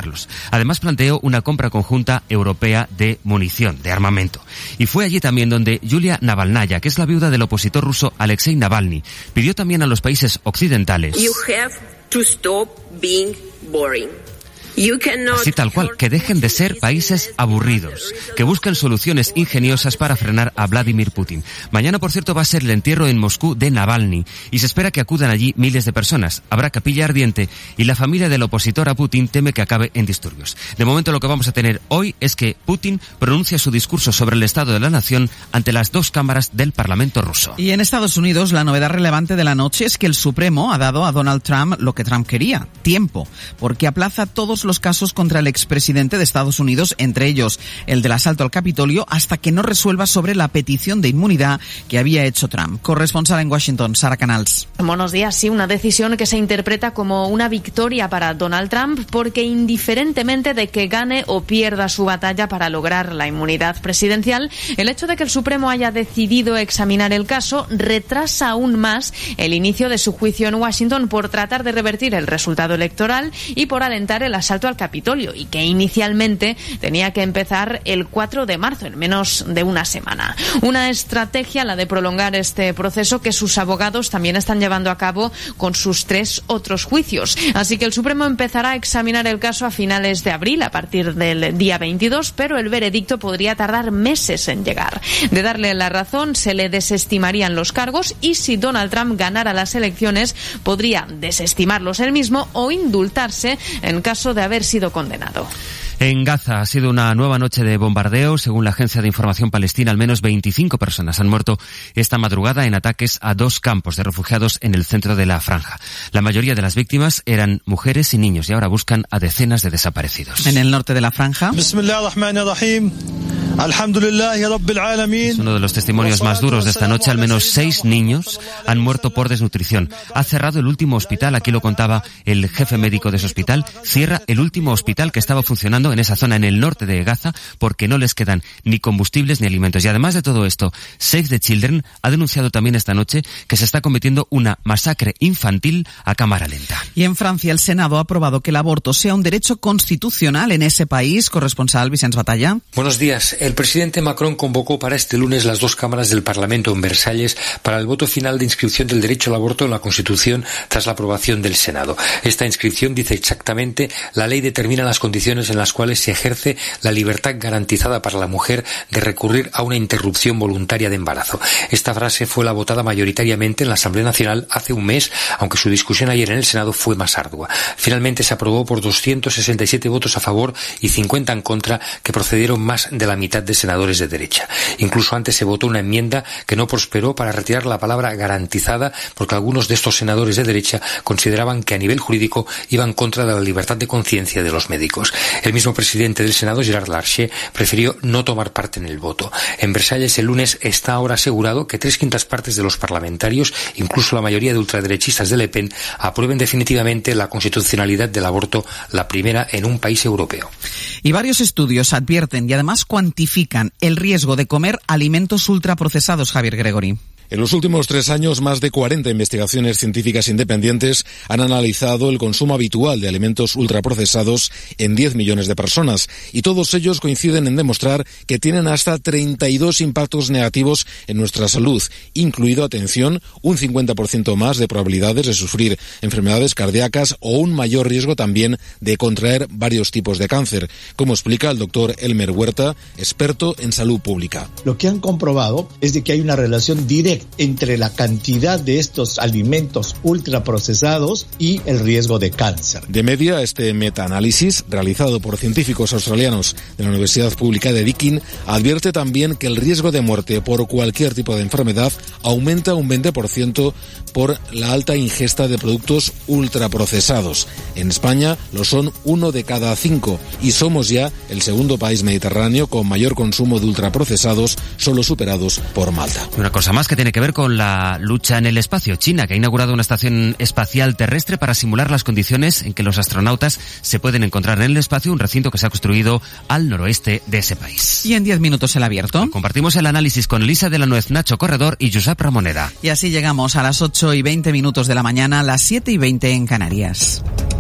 apoyarlos. Además planteó una compra conjunta europea de munición, de armamento. Y fue allí también donde Yulia Navalnaya, que es la viuda del opositor ruso Alexei Navalny, pidió también a los países occidentales... You have to stop being boring. Así tal cual, que dejen de ser países aburridos, que busquen soluciones ingeniosas para frenar a Vladimir Putin. Mañana, por cierto, va a ser el entierro en Moscú de Navalny y se espera que acudan allí miles de personas. Habrá capilla ardiente y la familia del opositor a Putin teme que acabe en disturbios. De momento lo que vamos a tener hoy es que Putin pronuncia su discurso sobre el estado de la nación ante las dos cámaras del Parlamento ruso. Y en Estados Unidos, la novedad relevante de la noche es que el Supremo ha dado a Donald Trump lo que Trump quería, tiempo, porque aplaza todos los casos contra el expresidente de Estados Unidos, entre ellos el del asalto al Capitolio, hasta que no resuelva sobre la petición de inmunidad que había hecho Trump. Corresponsal en Washington, Sara Canals. Buenos días. Sí, una decisión que se interpreta como una victoria para Donald Trump, porque indiferentemente de que gane o pierda su batalla para lograr la inmunidad presidencial, el hecho de que el Supremo haya decidido examinar el caso retrasa aún más el inicio de su juicio en Washington por tratar de revertir el resultado electoral y por alentar el asalto al Capitolio, y que inicialmente tenía que empezar el 4 de marzo, en menos de una semana. Una estrategia, la de prolongar este proceso, que sus abogados también están llevando a cabo con sus 3 otros juicios. Así que el Supremo empezará a examinar el caso a finales de abril, a partir del día 22, pero el veredicto podría tardar meses en llegar. De darle la razón, se le desestimarían los cargos y si Donald Trump ganara las elecciones, podría desestimarlos él mismo o indultarse en caso de haber sido condenado. En Gaza ha sido una nueva noche de bombardeo. Según la Agencia de Información Palestina, al menos 25 personas han muerto esta madrugada en ataques a 2 campos de refugiados en el centro de la franja. La mayoría de las víctimas eran mujeres y niños y ahora buscan a decenas de desaparecidos. En el norte de la franja, es uno de los testimonios más duros de esta noche. Al menos 6 niños han muerto por desnutrición. Ha cerrado el último hospital, aquí lo contaba el jefe médico de ese hospital. Cierra el último hospital que estaba funcionando en esa zona, en el norte de Gaza, porque no les quedan ni combustibles ni alimentos. Y además de todo esto, Save the Children ha denunciado también esta noche que se está cometiendo una masacre infantil a cámara lenta. Y en Francia, el Senado ha aprobado que el aborto sea un derecho constitucional en ese país. Corresponsal Vicens Batalla. Buenos días. El presidente Macron convocó para este lunes las 2 cámaras del Parlamento en Versalles para el voto final de inscripción del derecho al aborto en la Constitución tras la aprobación del Senado. Esta inscripción dice exactamente: la ley determina las condiciones en las cuales se ejerce la libertad garantizada para la mujer de recurrir a una interrupción voluntaria de embarazo. Esta frase fue la votada mayoritariamente en la Asamblea Nacional hace un mes, aunque su discusión ayer en el Senado fue más ardua. Finalmente se aprobó por 267 votos a favor y 50 en contra, que procedieron más de la mitad de senadores de derecha. Incluso antes se votó una enmienda que no prosperó para retirar la palabra garantizada, porque algunos de estos senadores de derecha consideraban que a nivel jurídico iba en contra de la libertad de conciencia de los médicos. El mismo presidente del Senado, Gerard Larcher, prefirió no tomar parte en el voto. En Versalles el lunes está ahora asegurado que 3/5 partes de los parlamentarios, incluso la mayoría de ultraderechistas de Le Pen, aprueben definitivamente la constitucionalidad del aborto, la primera en un país europeo. Y varios estudios advierten y además cuantifican el riesgo de comer alimentos ultraprocesados, Javier Gregory. En los últimos 3 años, más de 40 investigaciones científicas independientes han analizado el consumo habitual de alimentos ultraprocesados en 10 millones de personas, y todos ellos coinciden en demostrar que tienen hasta 32 impactos negativos en nuestra salud, incluido, atención, un 50% más de probabilidades de sufrir enfermedades cardíacas o un mayor riesgo también de contraer varios tipos de cáncer, como explica el doctor Elmer Huerta, experto en salud pública. Lo que han comprobado es de que hay una relación directa entre la cantidad de estos alimentos ultraprocesados y el riesgo de cáncer. De media, este metaanálisis, realizado por científicos australianos de la Universidad Pública de Deakin, advierte también que el riesgo de muerte por cualquier tipo de enfermedad aumenta un 20% por la alta ingesta de productos ultraprocesados. En España lo son 1 de cada 5 y somos ya el segundo país mediterráneo con mayor consumo de ultraprocesados, solo superados por Malta. Una cosa más que tiene que ver con la lucha en el espacio. China, que ha inaugurado una estación espacial terrestre para simular las condiciones en que los astronautas se pueden encontrar en el espacio, un recinto que se ha construido al noroeste de ese país. Y en 10 minutos el abierto. Compartimos el análisis con Elisa de la Nuez, Nacho Corredor y Josep Ramoneda. Y así llegamos a las 8:20 de la mañana, las 7:20 en Canarias.